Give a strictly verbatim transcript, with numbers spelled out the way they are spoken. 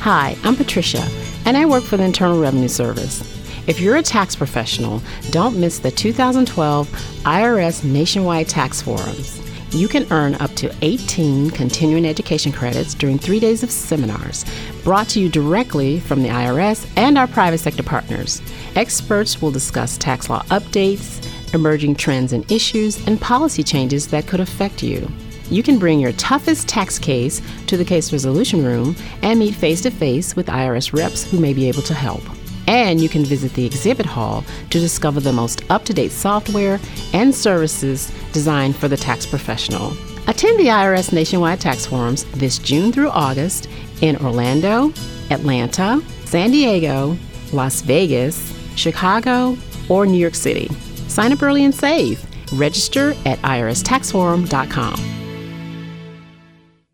Hi, I'm Patricia, and I work for the Internal Revenue Service. If you're a tax professional, don't miss the two thousand twelve I R S Nationwide Tax Forums. You can earn up to eighteen continuing education credits during three days of seminars, brought to you directly from the I R S and our private sector partners. Experts will discuss tax law updates, emerging trends and issues, and policy changes that could affect you. You can bring your toughest tax case to the case resolution room and meet face-to-face with I R S reps who may be able to help. And you can visit the exhibit hall to discover the most up-to-date software and services designed for the tax professional. Attend the I R S Nationwide Tax Forums this June through August in Orlando, Atlanta, San Diego, Las Vegas, Chicago, or New York City. Sign up early and save. Register at I R S tax forum dot com.